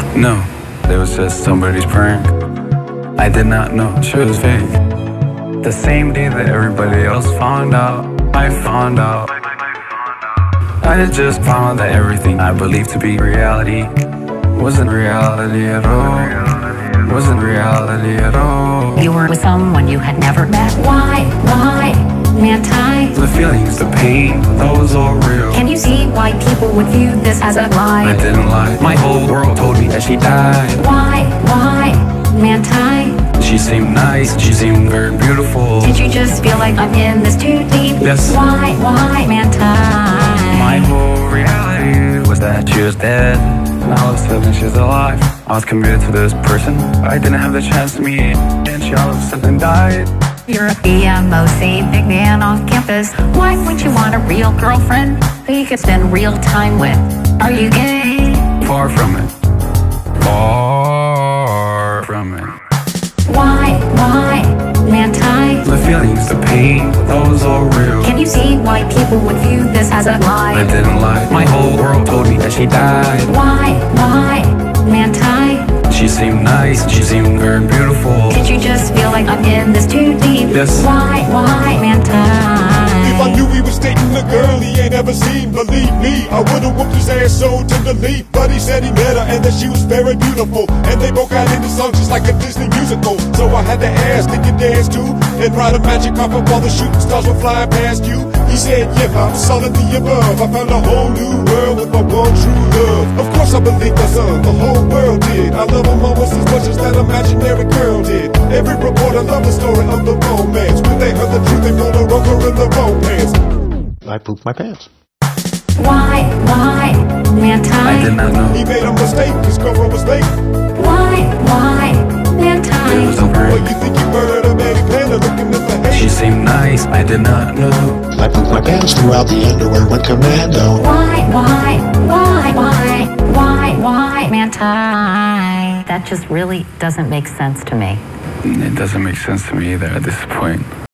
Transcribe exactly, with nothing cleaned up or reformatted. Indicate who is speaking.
Speaker 1: No, it was just somebody's prank. I did not know she was fake. The same day that everybody else found out, I found out. I just found that everything I believed to be reality wasn't reality at all. Wasn't reality at all.
Speaker 2: You were with someone you had never met. Why? Why? Manti?
Speaker 1: The feelings, the pain, those are real.
Speaker 2: Can you see why people would view this as a lie?
Speaker 1: I didn't lie. My whole world told me that she died.
Speaker 2: Why? Why? Manti?
Speaker 1: She seemed nice, she seemed very beautiful.
Speaker 2: Did you just feel like I'm in this too deep?
Speaker 1: Yes.
Speaker 2: Why? Why? Manti?
Speaker 1: My whole reality was that she was dead. And all of a sudden she's alive. I was committed to this person I didn't have the chance to meet, and she all of a sudden died.
Speaker 2: You're a B M O C, big man on campus. Why wouldn't you want a real girlfriend who you could spend real time with? Are you gay?
Speaker 1: Far from it. Far from it.
Speaker 2: Why? Why? Manti?
Speaker 1: The feelings, the pain, those are real.
Speaker 2: Can you see why people would view this as a lie?
Speaker 1: I didn't lie. My whole world told me that she died.
Speaker 2: Why? Why? Manti?
Speaker 1: She seemed nice, she seemed very beautiful.
Speaker 2: Did you just feel like I'm in this too deep?
Speaker 1: Yes.
Speaker 2: Why? Why? Manti?
Speaker 3: If I knew he was dating a girl he ain't ever seen, believe me, I would've whooped his ass so tenderly. But he said he met her and that she was very beautiful, and they broke out into songs just like a Disney musical. So I had to ask, did you dance too? And ride a magic carpet while the shooting stars were flying past you? He said, yeah, I'm solidly above. I found a whole new world with my one true love. Of course I believe my son, the whole world did. I love him almost as much as that imaginary girl did. Every reporter loved the story of the romance. When they heard the truth, they pulled a rover in the romance.
Speaker 4: I pooped my pants.
Speaker 2: Why? Why? Manti?
Speaker 1: I did not know.
Speaker 3: He made a mistake, his girlfriend was late.
Speaker 2: Why? Why? Manti?
Speaker 1: It was a
Speaker 3: Well,
Speaker 1: prank.
Speaker 3: you think you murdered a Mary Panda looking at the hate?
Speaker 1: She seemed nice, I did not know.
Speaker 4: I pooped my pants, threw out the underwear, went commando.
Speaker 2: Why? Why? Why? Why? Why? Why? Manti? That just really doesn't make sense to me.
Speaker 1: It doesn't make sense to me either at this point.